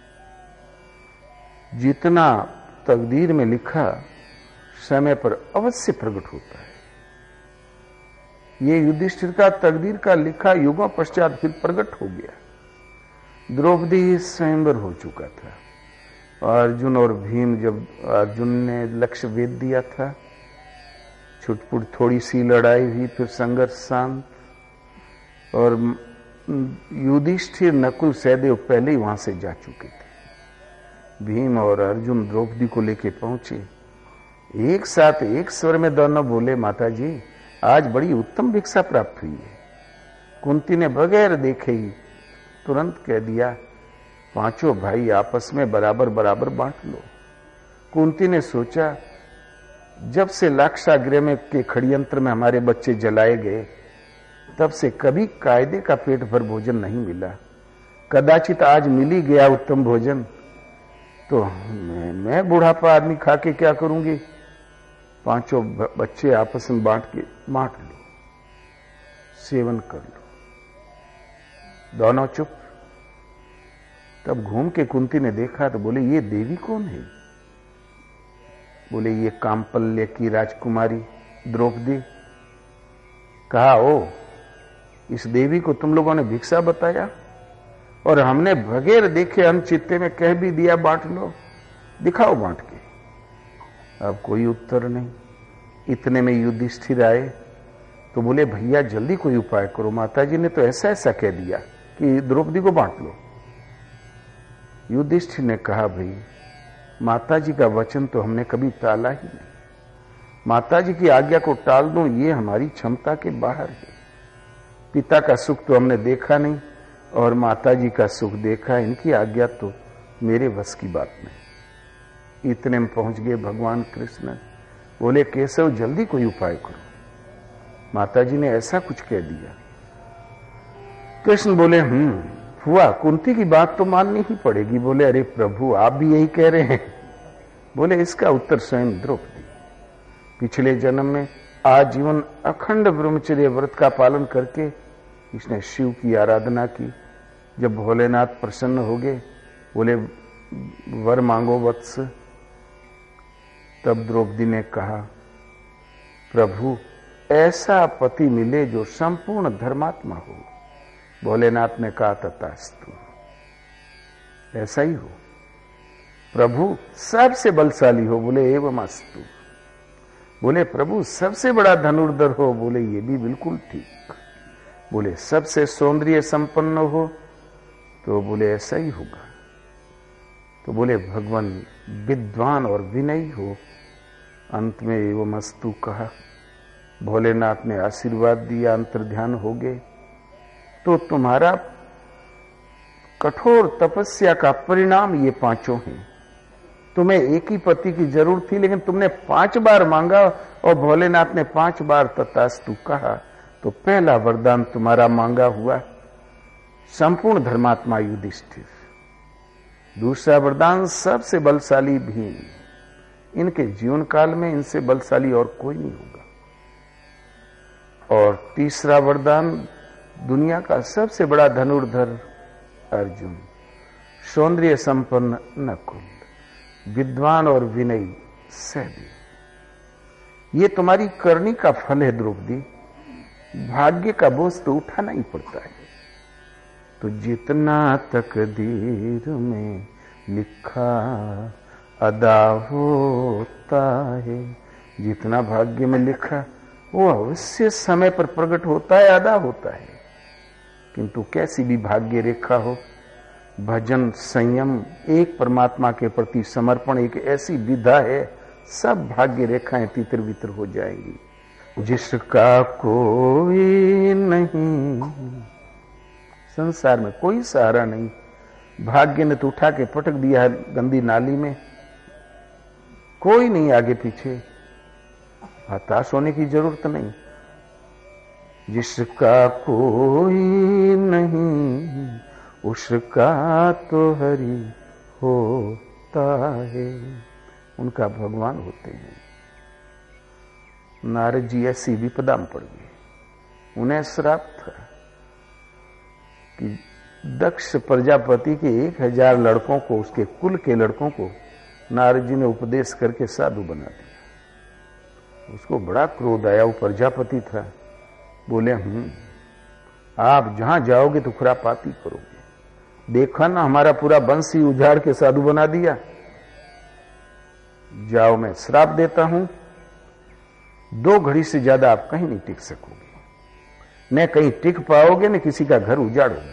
जितना तकदीर में लिखा समय पर अवश्य प्रकट होता है। ये युधिष्ठिर का तकदीर का लिखा युगों पश्चात फिर प्रकट हो गया। द्रौपदी स्वयंवर हो चुका था। अर्जुन और भीम, जब अर्जुन ने लक्ष्य वेध दिया था, छुटपुट थोड़ी सी लड़ाई हुई, फिर संघर्ष शांत, और युधिष्ठिर नकुल सहदेव पहले ही वहां से जा चुके थे। भीम और अर्जुन द्रौपदी को लेके पहुंचे। एक साथ एक स्वर में दोनों बोले, माता जी आज बड़ी उत्तम भिक्षा प्राप्त हुई है। कुंती ने बगैर देखे ही तुरंत कह दिया, पांचों भाई आपस में बराबर बराबर बांट लो। कुंती ने सोचा, जब से लाक्षागृह में के खड़यंत्र में हमारे बच्चे जलाए गए, तब से कभी कायदे का पेट भर भोजन नहीं मिला। कदाचित आज मिल ही गया उत्तम भोजन, तो मैं, मैं बुढ़ापा आदमी खा के क्या करूंगी। पांचों बच्चे आपस में बांट के बांट लो, सेवन कर लो। दोनों चुप। तब घूम के कुंती ने देखा तो बोले, ये देवी कौन है? बोले, ये कामपल्य की राजकुमारी द्रौपदी। कहा, ओ इस देवी को तुम लोगों ने भिक्षा बताया और हमने बगैर देखे अनचित्ते में कह भी दिया बांट लो, दिखाओ बांट के। अब कोई उत्तर नहीं। इतने में युधिष्ठिर आए तो बोले, भैया जल्दी कोई उपाय करो, माताजी ने तो ऐसा ऐसा कह दिया कि द्रौपदी को बांट लो। युधिष्ठिर ने कहा, भाई माताजी का वचन तो हमने कभी टाला ही नहीं। माताजी की आज्ञा को टाल दूं ये हमारी क्षमता के बाहर है। पिता का सुख तो हमने देखा नहीं और माताजी का सुख देखा, इनकी आज्ञा तो मेरे बस की बात नहीं। इतने में पहुंच गए भगवान कृष्ण। बोले, केशव जल्दी कोई उपाय करो, माताजी ने ऐसा कुछ कह दिया। कृष्ण बोले, हम्म हुआ, कुंती की बात तो माननी ही पड़ेगी। बोले, अरे प्रभु आप भी यही कह रहे हैं? बोले, इसका उत्तर स्वयं द्रौपदी। पिछले जन्म में आजीवन अखंड ब्रह्मचर्य व्रत का पालन करके इसने शिव की आराधना की। जब भोलेनाथ प्रसन्न हो गए, बोले वर मांगो वत्स। तब द्रौपदी ने कहा, प्रभु ऐसा पति मिले जो संपूर्ण धर्मात्मा हो। भोलेनाथ ने कहा, तथास्तु, ऐसा ही हो। प्रभु सबसे बलशाली हो। बोले, एवं अस्तु। बोले, प्रभु सबसे बड़ा धनुर्धर हो। बोले, ये भी बिल्कुल ठीक। बोले, सबसे सौंदर्य संपन्न हो। तो बोले, ऐसा ही होगा। तो बोले, भगवान विद्वान और विनयी हो। अंत में एवं अस्तु कहा। भोलेनाथ ने आशीर्वाद दिया, अंतर्ध्यान हो गए। तो तुम्हारा कठोर तपस्या का परिणाम ये पांचों हैं। तुम्हें एक ही पति की जरूरत थी, लेकिन तुमने पांच बार मांगा और भोलेनाथ ने पांच बार तथास्तु कहा, तो पहला वरदान तुम्हारा मांगा हुआ, संपूर्ण धर्मात्मा युधिष्ठिर। दूसरा वरदान सबसे बलशाली भीम। इनके जीवन काल में इनसे बलशाली और कोई नहीं होगा। और तीसरा वरदान, दुनिया का सबसे बड़ा धनुर्धर अर्जुन, सौंदर्य संपन्न नकुल, विद्वान और विनयी सहदेव। ये तुम्हारी करनी का फल है द्रौपदी। भाग्य का बोझ तो उठाना ही पड़ता है। तो जितना तकदीर में लिखा अदा होता है, जितना भाग्य में लिखा वो अवश्य समय पर प्रकट होता है, अदा होता है। किंतु कैसी भी भाग्य रेखा हो, भजन, संयम, एक परमात्मा के प्रति समर्पण एक ऐसी विधा है, सब भाग्य रेखाएं तितर बितर हो जाएंगी। जिसका कोई नहीं, संसार में कोई सहारा नहीं। भाग्य ने तो उठा के पटक दिया है गंदी नाली में, कोई नहीं आगे पीछे। हताश होने की जरूरत नहीं। जिसका कोई नहीं उसका तो हरि होता है, उनका भगवान होते हैं। नारद जी ऐसी विपदा में पड़ गए। उन्हें श्राप था कि दक्ष प्रजापति के एक हजार लड़कों को, उसके कुल के लड़कों को नारद जी ने उपदेश करके साधु बना दिया। उसको बड़ा क्रोध आया। वो प्रजापति था, बोले हूं, आप जहां जाओगे तो खुरापाती करोगे। देखा ना, हमारा पूरा वंश ही उजाड़ के साधु बना दिया। जाओ, मैं श्राप देता हूं, दो घड़ी से ज्यादा आप कहीं नहीं टिक सकोगे, न कहीं टिक पाओगे न किसी का घर उजाड़ोगे।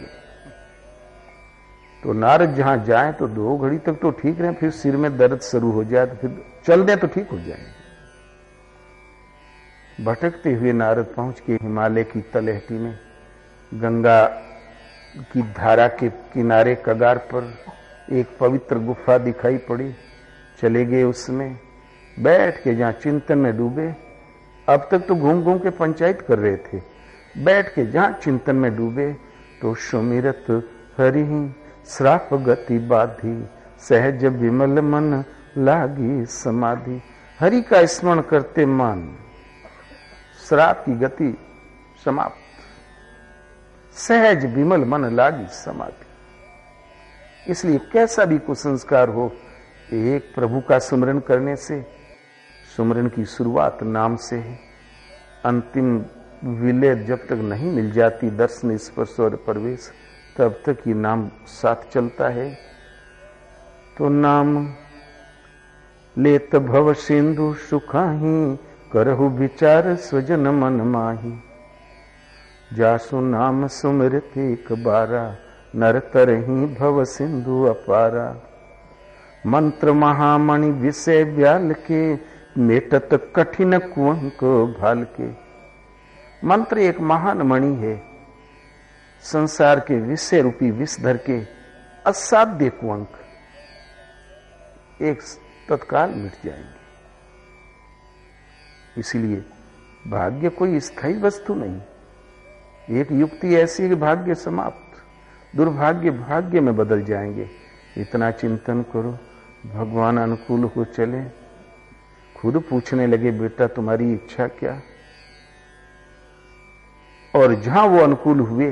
तो नारद जहां जाए तो दो घड़ी तक तो ठीक रहे, फिर सिर में दर्द शुरू हो जाए तो फिर चल दे तो ठीक हो जाएंगे। भटकते हुए नारद पहुंच के हिमालय की तलहटी में गंगा की धारा के किनारे कगार पर एक पवित्र गुफा दिखाई पड़ी। चले गए, उसमें बैठ के जहां चिंतन में डूबे। अब तक तो घूम घूम के पंचायत कर रहे थे, बैठ के जहां चिंतन में डूबे तो सुमिरत हरि श्राप गति बाधी, सहज विमल मन लागी समाधि। हरि का स्मरण करते मन, श्राप की गति समाप्त, सहज विमल मन लागी समाधि। इसलिए कैसा भी कुसंस्कार हो, एक प्रभु का सुमरन करने से, सुमरन की शुरुआत नाम से है। अंतिम विलय जब तक नहीं मिल जाती, दर्शन स्पर्श और प्रवेश, तब तक ये नाम साथ चलता है। तो नाम लेत भव सिंधु सुखाही, करहु विचार स्वजन मन माही। जासु नाम सुमिरत एक बारा, नर तरही भव सिंधु अपारा। मंत्र महामणि विषय व्याल के, मेटत कठिन कुंक भाल के। मंत्र एक महान मणि है, संसार के विषय रूपी विष धर के असाध्य कुंक एक तत्काल मिट जाएंगे। इसीलिए भाग्य कोई स्थायी वस्तु नहीं। एक युक्ति ऐसी है कि भाग्य समाप्त, दुर्भाग्य भाग्य में बदल जाएंगे। इतना चिंतन करो, भगवान अनुकूल हो चले। खुद पूछने लगे, बेटा तुम्हारी इच्छा क्या? और जहां वो अनुकूल हुए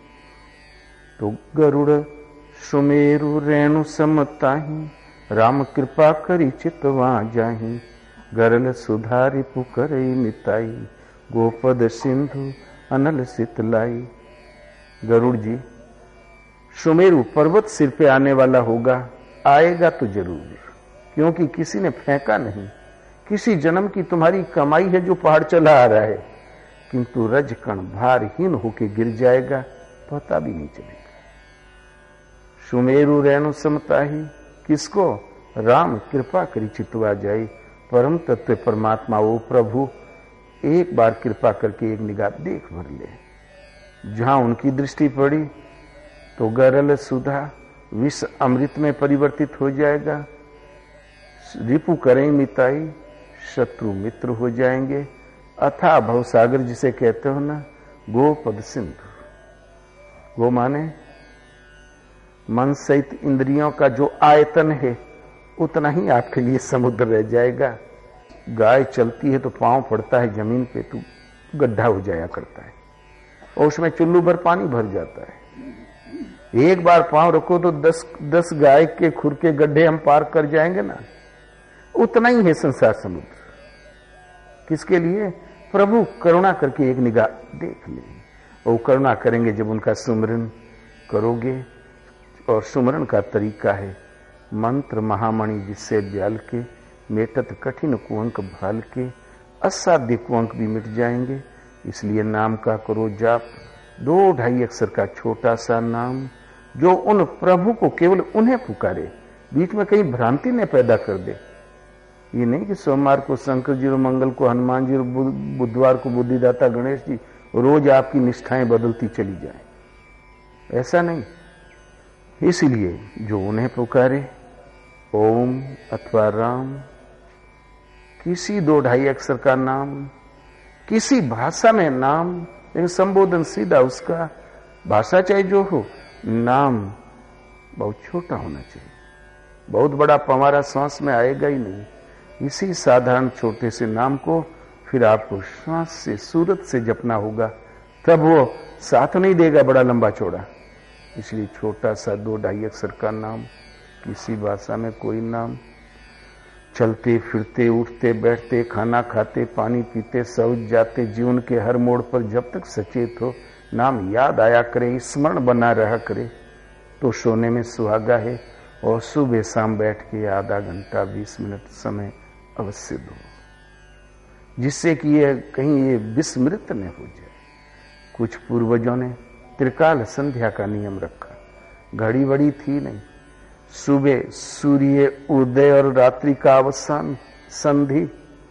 तो गरुड़ सुमेरु रेणु समताही, राम कृपा करी चितवा जाही। गरल सुधारी पुकरई मिताई, गोपद सिंधु अनल सितलाई। गरुड़ जी, सुमेरु पर्वत सिर पे आने वाला होगा, आएगा तो जरूर, क्योंकि किसी ने फेंका नहीं। किसी जन्म की तुम्हारी कमाई है जो पहाड़ चला आ रहा है, किंतु रजकण भारहीन होके गिर जाएगा, पता भी नहीं चलेगा। सुमेरु रेणु समताही, किसको? राम कृपा करी चितवा जाए। परम तत्व परमात्मा वो प्रभु एक बार कृपा करके एक निगाह देख भर ले। जहां उनकी दृष्टि पड़ी तो गरल सुधा विष अमृत में परिवर्तित हो जाएगा। रिपु करें मिताई, शत्रु मित्र हो जाएंगे। अथा भवसागर जिसे कहते हो ना, गोपद सिंधु। गो माने मन सहित इंद्रियों का जो आयतन है उतना ही आपके लिए समुद्र रह जाएगा। गाय चलती है तो पांव पड़ता है जमीन पे तो गड्ढा हो जाया करता है, और उसमें चुल्लू भर पानी भर जाता है। एक बार पांव रखो तो दस दस गाय के खुर के गड्ढे हम पार कर जाएंगे ना। उतना ही है संसार समुद्र। किसके लिए? प्रभु करुणा करके एक निगाह देख ले। वो करुणा करेंगे जब उनका सुमरन करोगे। और सुमरन का तरीका है मंत्र महामणि जिससे ब्याल के, मेटत कठिन कुंक भाल के। असाध्य कुंक भी मिट जाएंगे। इसलिए नाम का करो जाप। दो ढाई अक्षर का छोटा सा नाम जो उन प्रभु को केवल उन्हें पुकारे, बीच में कहीं भ्रांति न पैदा कर दे। ये नहीं कि सोमवार को शंकर जी और मंगल को हनुमान जी और बुधवार को बुद्धिदाता गणेश जी, रोज आपकी निष्ठाएं बदलती चली जाए, ऐसा नहीं। इसलिए जो उन्हें पुकारे, ओम अथवा राम, किसी दो ढाई अक्षर का नाम, किसी भाषा में नाम, लेकिन संबोधन सीधा उसका। भाषा चाहे जो हो, नाम बहुत छोटा होना चाहिए। बहुत बड़ा पवारा श्वास में आएगा ही नहीं। इसी साधारण छोटे से नाम को फिर आपको श्वास से, सूरत से जपना होगा, तब वो साथ नहीं देगा बड़ा लंबा चौड़ा। इसलिए छोटा सा दो ढाई अक्षर का नाम, किसी भाषा में कोई नाम। चलते फिरते, उठते बैठते, खाना खाते, पानी पीते, शौच जाते, जीवन के हर मोड़ पर जब तक सचेत हो, नाम याद आया करे, स्मरण बना रहा करे, तो सोने में सुहागा है। और सुबह शाम बैठ के आधा घंटा बीस मिनट समय अवश्य दो, जिससे कि ये कहीं ये विस्मृत न हो जाए। कुछ पूर्वजों ने त्रिकाल संध्या का नियम रखा, घड़ी बड़ी थी नहीं, सुबह सूर्य उदय और रात्रि का अवसान संधि,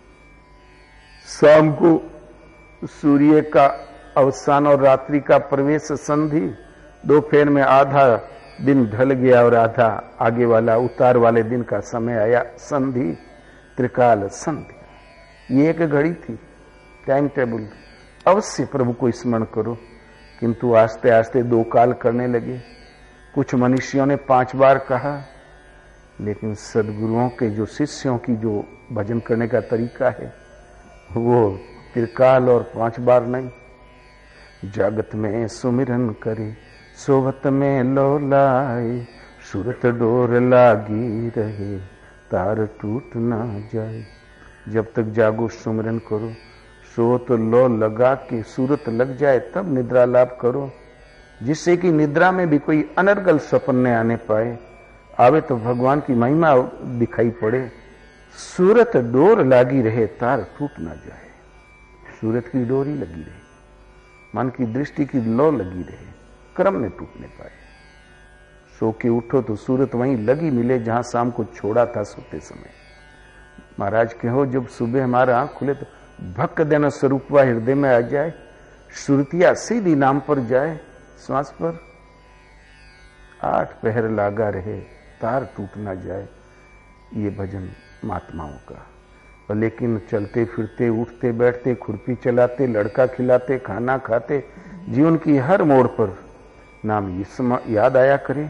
शाम को सूर्य का अवसान और रात्रि का प्रवेश संधि, दोपहर में आधा दिन ढल गया और आधा आगे वाला उतार वाले दिन का समय आया संधि, त्रिकाल संध्या। ये एक घड़ी थी, टाइम टेबल। अवश्य प्रभु को स्मरण करो, किंतु आस्ते आस्ते दो काल करने लगे। कुछ मनुष्यों ने पांच बार कहा, लेकिन सदगुरुओं के जो शिष्यों की जो भजन करने का तरीका है वो त्रिकाल और पांच बार नहीं। जागत में सुमिरन करे, सोवत में लोलाए, सूरत डोर लागी रहे, तार टूट ना जाए। जब तक जागो सुमिरन करो, सो तो लो लगा के सूरत लग जाए, तब निद्रा लाभ करो, जिससे कि निद्रा में भी कोई अनर्गल स्वप्न न आने पाए, आवे तो भगवान की महिमा दिखाई पड़े। सूरत डोर लागी रहे, तार टूट ना जाए। सूरत की डोरी लगी रहे, मन की दृष्टि की लो लगी रहे, क्रम में टूटने पाए। सो के उठो तो सूरत वहीं लगी मिले जहां शाम को छोड़ा था सोते समय। महाराज कहो, जब सुबह हमारा आंख खुले तो भक्क देना स्वरूप व हृदय में आ जाए, सुरतिया सीधी नाम पर जाए, श्वास पर आठ पहर लागा रहे, तार टूट ना जाए। ये भजन महात्माओं का। लेकिन चलते फिरते, उठते बैठते, खुरपी चलाते, लड़का खिलाते, खाना खाते, जीवन की हर मोड़ पर नाम याद आया करे,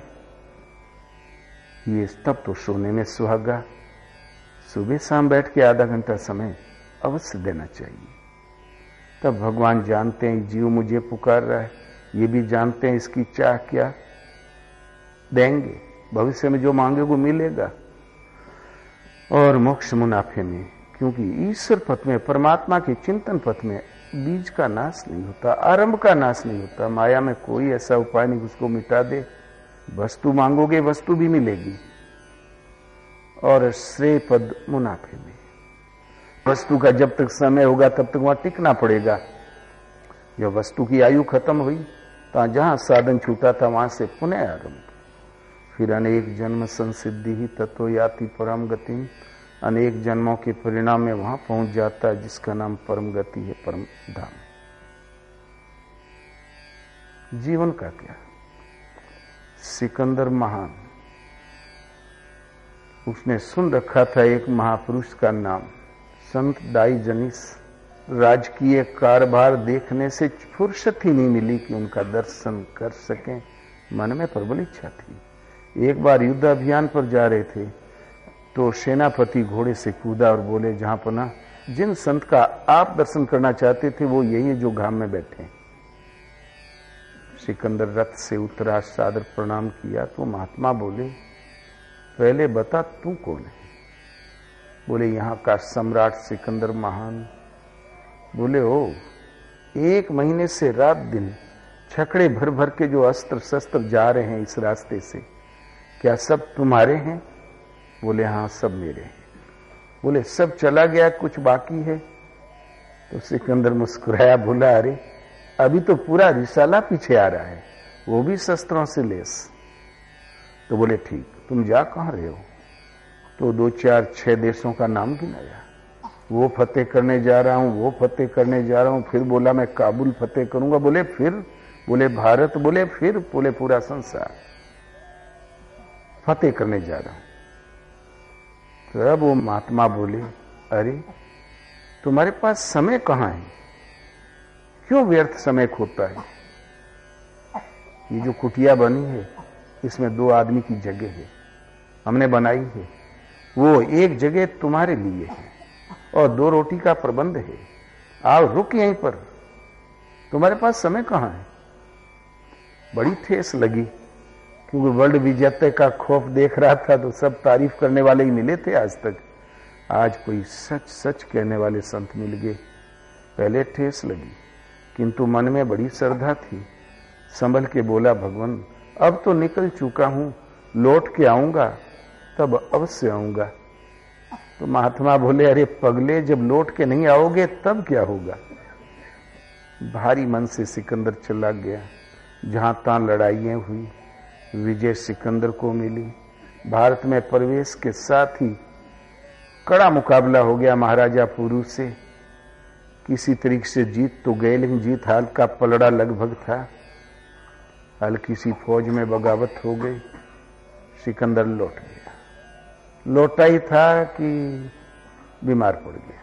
ये तब तो सोने में सुहागा। सुबह शाम बैठ के आधा घंटा समय अवश्य देना चाहिए। तब भगवान जानते हैं जीव मुझे पुकार रहा है, ये भी जानते हैं इसकी चाह क्या, देंगे। भविष्य में जो मांगेगा मिलेगा। और मोक्ष मुनाफे में, क्योंकि ईश्वर पथ में, परमात्मा के चिंतन पथ में बीज का नाश नहीं होता, आरंभ का नाश नहीं होता। माया में कोई ऐसा उपाय नहीं उसको मिटा दे। वस्तु मांगोगे वस्तु भी मिलेगी, और श्रेय पद मुनाफे में। वस्तु का जब तक समय होगा तब तक वहां टिकना पड़ेगा। जब वस्तु की आयु खत्म हुई तो जहां साधन छूटा था वहां से पुनः आरंभ। फिर अनेक जन्म संसिद्धि ही तत्व याति परम गति, अनेक जन्मों के परिणाम में वहां पहुंच जाता है जिसका नाम परम गति है, परम धाम। जीवन का क्या, सिकंदर महान, उसने सुन रखा था एक महापुरुष का नाम संत डाइजनीस। राजकीय कारभार देखने से फुर्सत ही नहीं मिली कि उनका दर्शन कर सकें। मन में प्रबल इच्छा थी। एक बार युद्ध अभियान पर जा रहे थे तो सेनापति घोड़े से कूदा और बोले, जहां पना जिन संत का आप दर्शन करना चाहते थे वो यही है जो घाम में बैठे। सिकंदर रथ से उतरा, सादर प्रणाम किया तो महात्मा बोले, पहले बता तू कौन है? बोले, यहां का सम्राट सिकंदर महान। बोले, ओ एक महीने से रात दिन छकड़े भर भर के जो अस्त्र शस्त्र जा रहे हैं इस रास्ते से, क्या सब तुम्हारे हैं? बोले, हाँ सब मेरे हैं। बोले, सब चला गया, कुछ बाकी है? तो सिकंदर मुस्कुराया, बोला, अरे अभी तो पूरा रिसाला पीछे आ रहा है, वो भी शस्त्रों से लेस। तो बोले, ठीक, तुम जा कहां रहे हो? तो दो चार छह देशों का नाम गिनाया। वो फतेह करने जा रहा हूं, वो फतेह करने जा रहा हूं। फिर बोला, मैं काबुल फतेह करूंगा। बोले, फिर? बोले, भारत। बोले, फिर? बोले, पूरा संसार फतेह करने जा रहा हूं। तब वो महात्मा बोले, अरे तुम्हारे पास समय कहां है? क्यों व्यर्थ समय खोता है? ये जो कुटिया बनी है इसमें दो आदमी की जगह है, हमने बनाई है। वो एक जगह तुम्हारे लिए है और दो रोटी का प्रबंध है। आओ, रुक यहीं पर। तुम्हारे पास समय कहां है? बड़ी ठेस लगी, क्योंकि वर्ल्ड विजेता का खौफ देख रहा था तो सब तारीफ करने वाले ही मिले थे आज तक। आज कोई सच सच कहने वाले संत मिल गए। पहले ठेस लगी, किंतु मन में बड़ी श्रद्धा थी। संभल के बोला, भगवान अब तो निकल चुका हूं, लौट के आऊंगा तब अवश्य आऊंगा। तो महात्मा बोले, अरे पगले, जब लौट के नहीं आओगे तब क्या होगा। भारी मन से सिकंदर चला गया। जहां तहां लड़ाइयां हुई, विजय सिकंदर को मिली। भारत में प्रवेश के साथ ही कड़ा मुकाबला हो गया महाराजा पुरु से। किसी तरीके से जीत तो गए, लेकिन जीत हाल का पलड़ा लगभग था। हल्की सी फौज में बगावत हो गई, सिकंदर लौट गया। लौटा ही था कि बीमार पड़ गया।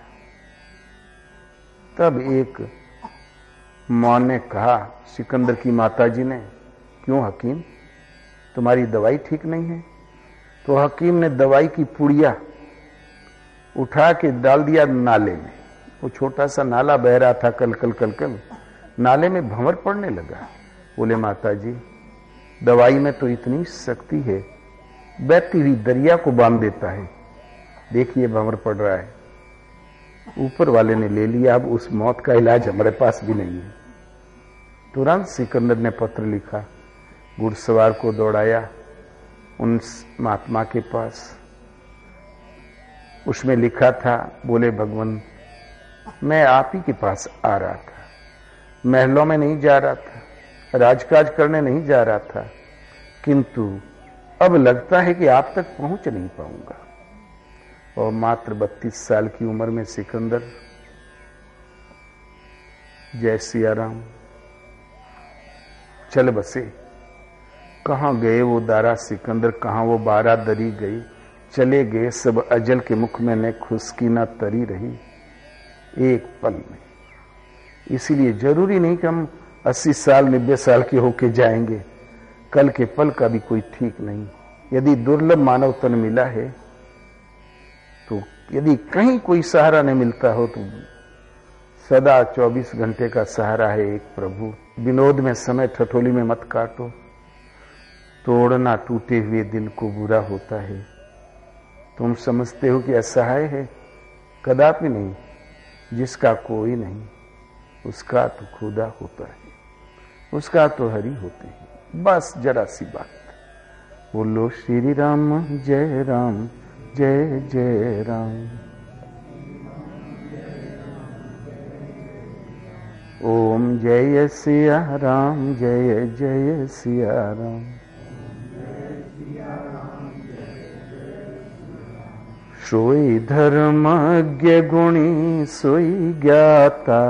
तब एक मां ने कहा, सिकंदर की माताजी ने, क्यों हकीम, तुम्हारी दवाई ठीक नहीं है? तो हकीम ने दवाई की पुड़िया उठा के डाल दिया नाले में। वो छोटा सा नाला बह रहा था, कल कल कल कल नाले में भंवर पड़ने लगा। बोले, माताजी दवाई में तो इतनी शक्ति है, बहती हुई दरिया को बांध देता है। देखिए भंवर पड़ रहा है। ऊपर वाले ने ले लिया, अब उस मौत का इलाज हमारे पास भी नहीं है। तुरंत सिकंदर ने पत्र लिखा, घुड़सवार को दौड़ाया उन महात्मा के पास। उसमें लिखा था, बोले, भगवान मैं आप ही के पास आ रहा था, महलों में नहीं जा रहा था, राजकाज करने नहीं जा रहा था, किंतु अब लगता है कि आप तक पहुंच नहीं पाऊंगा। और मात्र बत्तीस साल की उम्र में सिकंदर, जय सिया राम, चल बसे। कहां गए वो दारा सिकंदर, कहां वो बारा दरी गई। चले गए सब अजल के मुख में, ने खुशकी ना तरी रही एक पल में। इसीलिए जरूरी नहीं कि हम अस्सी साल नब्बे साल के होके जाएंगे। कल के पल का भी कोई ठीक नहीं। यदि दुर्लभ मानव तन मिला है, तो यदि कहीं कोई सहारा नहीं मिलता हो, तो सदा चौबीस घंटे का सहारा है एक प्रभु। विनोद में समय ठठोली में मत काटो, तोड़ना टूटे हुए दिल को बुरा होता है। तुम समझते हो कि असहाय है, कदापि नहीं। जिसका कोई नहीं, उसका तो खुदा होता है, उसका तो हरि होते हैं। बस जरा सी बात। बोलो श्री राम जय राम जय जय राम। ओम जय सिया राम जय जय सिया राम। सोई धर्मज्ञ गुणी सोई ज्ञाता,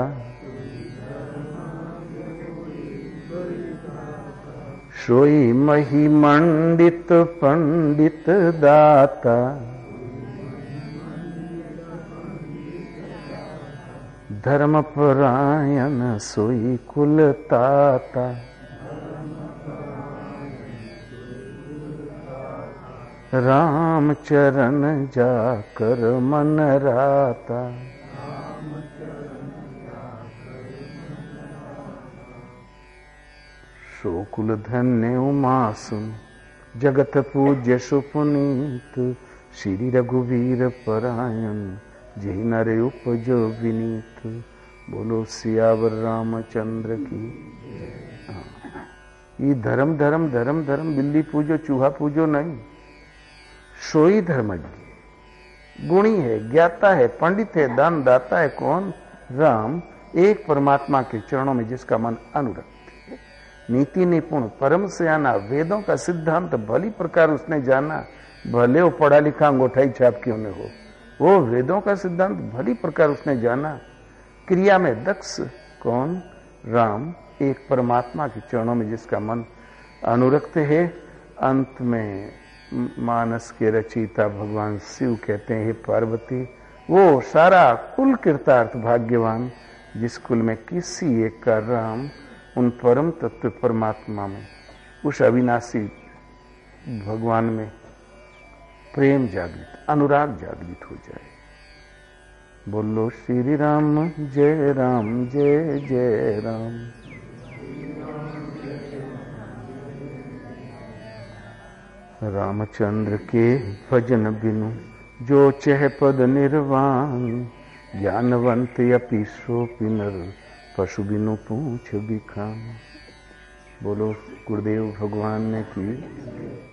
सोई महिमंडित पंडित दाता। धर्मपरायण सोई कुलताता, राम चरण जाकर मन राता। सो कुल धन्य उमा सुन, जगत पूज्य सुपुनीत। श्री रघुवीर परायण, जय नर उपजो विनीत। बोलो सियावर रामचंद्र की। ये धर्म धर्म धर्म धर्म बिल्ली पूजो चूहा पूजो नहीं। सोई धर्मज्ञ गुणी है, ज्ञाता है, पंडित है, दान दाता है। कौन? राम, एक परमात्मा के चरणों में जिसका मन अनुरक्त है। नीति निपुण, परम सयाना, वेदों का सिद्धांत भली प्रकार उसने जाना। भले वो पढ़ा लिखा अंगूठाई छाप क्यों न हो, वो वेदों का सिद्धांत भली प्रकार उसने जाना। क्रिया में दक्ष। कौन? राम, एक परमात्मा के चरणों में जिसका मन अनुरक्त है। अंत में मानस के रचयिता भगवान शिव कहते हैं, हे पार्वती, वो सारा कुल कृतार्थ भाग्यवान जिस कुल में किसी एक का राम उन परम तत्व परमात्मा में, उस अविनाशी भगवान में प्रेम जागृत, अनुराग जागृत हो जाए। बोलो श्री राम जय राम जय जय राम। रामचंद्र के भजन बिनु जो चह पद निर्वाण ज्ञानवंत अपि सोपि नर पशु बिनु पूछ बिखाम। बोलो गुरुदेव भगवान ने की।